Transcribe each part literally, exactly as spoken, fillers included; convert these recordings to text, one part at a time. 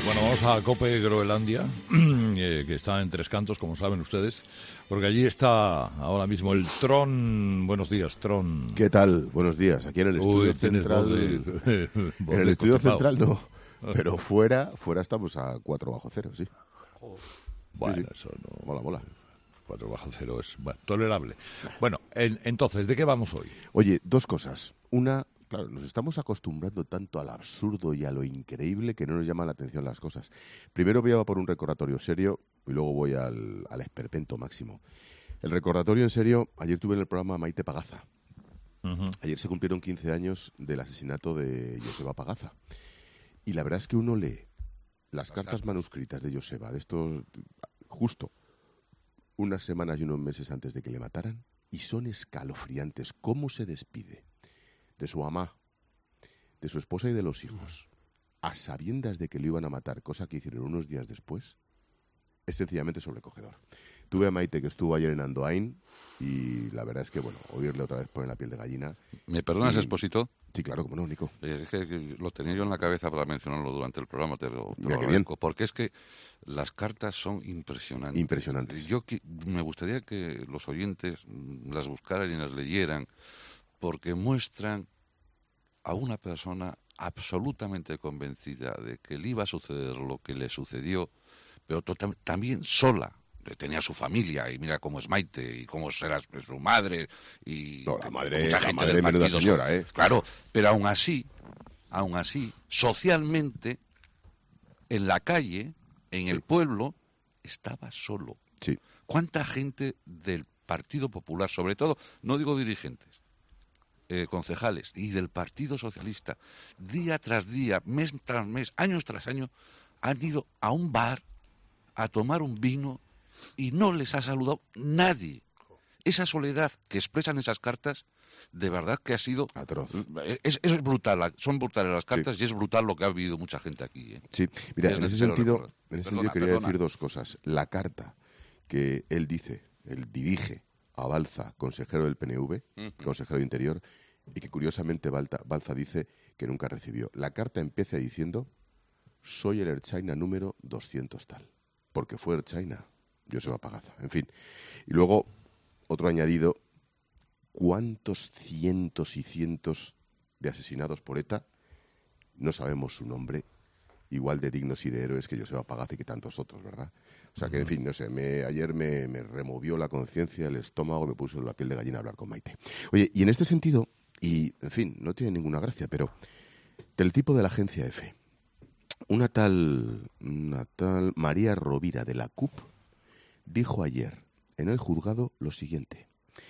Bueno, vamos a Cope Groenlandia, eh, que está en Tres Cantos, como saben ustedes, porque allí está ahora mismo el Tron. Buenos días, Tron. ¿Qué tal? Buenos días. Aquí en el estudio Uy, central. De, en el estudio central no, pero fuera, fuera estamos a cuatro bajo cero, sí. Bueno, sí, sí. eso no. Mola, mola. cuatro bajo cero es bueno, tolerable. Bueno, en, entonces, ¿de qué vamos hoy? Oye, dos cosas. Una, claro, nos estamos acostumbrando tanto al absurdo y a lo increíble que no nos llaman la atención las cosas. Primero voy a por un recordatorio serio y luego voy al, al esperpento máximo. El recordatorio en serio, ayer tuve en el programa a Maite Pagaza. Uh-huh. Ayer se cumplieron quince años del asesinato de Joseba Pagaza. Y la verdad es que uno lee las, las cartas manuscritas de Joseba, de estos, justo unas semanas y unos meses antes de que le mataran, y son escalofriantes. ¿Cómo se despide de su mamá, de su esposa y de los hijos, a sabiendas de que lo iban a matar, cosa que hicieron unos días después? Es sencillamente sobrecogedor. Tuve a Maite, que estuvo ayer en Andoain, y la verdad es que, bueno, oírle otra vez poner la piel de gallina. ¿Me perdonas, y... Expósito? Sí, claro, como no, Nico. Es que lo tenía yo en la cabeza para mencionarlo durante el programa, te lo, te Mira, lo qué agradezco, bien. Porque es que las cartas son impresionantes. Impresionantes. Yo que, me gustaría que los oyentes las buscaran y las leyeran, porque muestran a una persona absolutamente convencida de que le iba a suceder lo que le sucedió, pero to- también sola. Tenía su familia, y mira cómo es Maite, y cómo será su madre, y no, la madre, mucha la gente madre del menuda partido. Señora, ¿eh? Claro, pero aún así, aún así, socialmente, en la calle, en sí. el pueblo, estaba solo. Sí. ¿Cuánta gente del Partido Popular, sobre todo, no digo dirigentes, eh, concejales, y del Partido Socialista, día tras día, mes tras mes, años tras año, han ido a un bar a tomar un vino y no les ha saludado nadie? Esa soledad que expresan esas cartas, de verdad que ha sido atroz. Es, es brutal, son brutales las cartas, sí. Y es brutal lo que ha vivido mucha gente aquí, ¿eh? Sí, mira, es en ese sentido, en ese perdona, sentido quería perdona. decir dos cosas. La carta que él dice, él dirige a Balza, consejero del P N V, uh-huh. consejero de Interior, y que curiosamente Balza, Balza dice que nunca recibió. La carta empieza diciendo: soy el Ertzaina número doscientos tal, porque fue Ertzaina Joseba Pagaza. En fin. Y luego, otro añadido: ¿cuántos cientos y cientos de asesinados por ETA? No sabemos su nombre, igual de dignos y de héroes que Joseba Pagaza y que tantos otros, ¿verdad? O sea que, en fin, no sé, me, ayer me, me removió la conciencia, el estómago, me puso la piel de gallina a hablar con Maite. Oye, y en este sentido, y en fin, no tiene ninguna gracia, pero del tipo de la agencia EFE, una tal, una tal María Rovira de la C U P dijo ayer en el juzgado lo siguiente: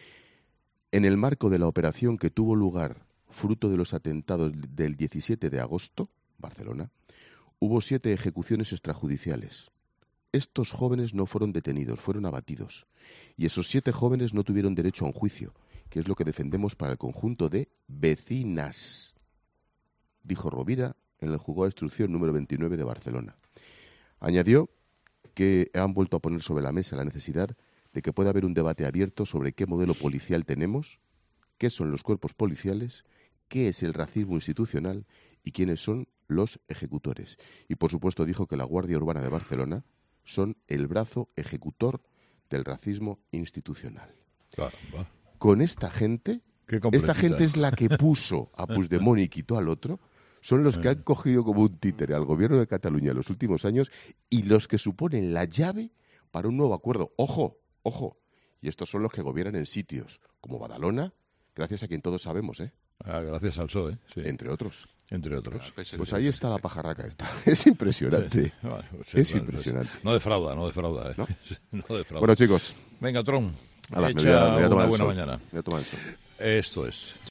en el marco de la operación que tuvo lugar fruto de los atentados del diecisiete de agosto, Barcelona, hubo siete ejecuciones extrajudiciales. Estos jóvenes no fueron detenidos, fueron abatidos. Y esos siete jóvenes no tuvieron derecho a un juicio, que es lo que defendemos para el conjunto de vecinas, dijo Rovira en el juzgado de instrucción número veintinueve de Barcelona. Añadió que han vuelto a poner sobre la mesa la necesidad de que pueda haber un debate abierto sobre qué modelo policial tenemos, qué son los cuerpos policiales, qué es el racismo institucional y quiénes son los ejecutores. Y, por supuesto, dijo que la Guardia Urbana de Barcelona son el brazo ejecutor del racismo institucional. Claro, va. Con esta gente, esta gente es la que puso a Puigdemont y quitó al otro. Son los que han cogido como un títere al gobierno de Cataluña en los últimos años y los que suponen la llave para un nuevo acuerdo. ¡Ojo! ¡Ojo! Y estos son los que gobiernan en sitios como Badalona, gracias a quien todos sabemos, ¿eh? Ah, gracias al P S O E, sí. Entre otros. Entre otros. Pues ahí está la pajarraca esta. Es impresionante. Sí, bueno, sí, es bueno, impresionante. No defrauda, no defrauda. ¿eh? ¿No? no defrauda. Bueno, chicos. Venga, Tron. A la, Echa me voy a, me voy a tomar una el buena sol. mañana. Me voy a tomar el sol. Esto es.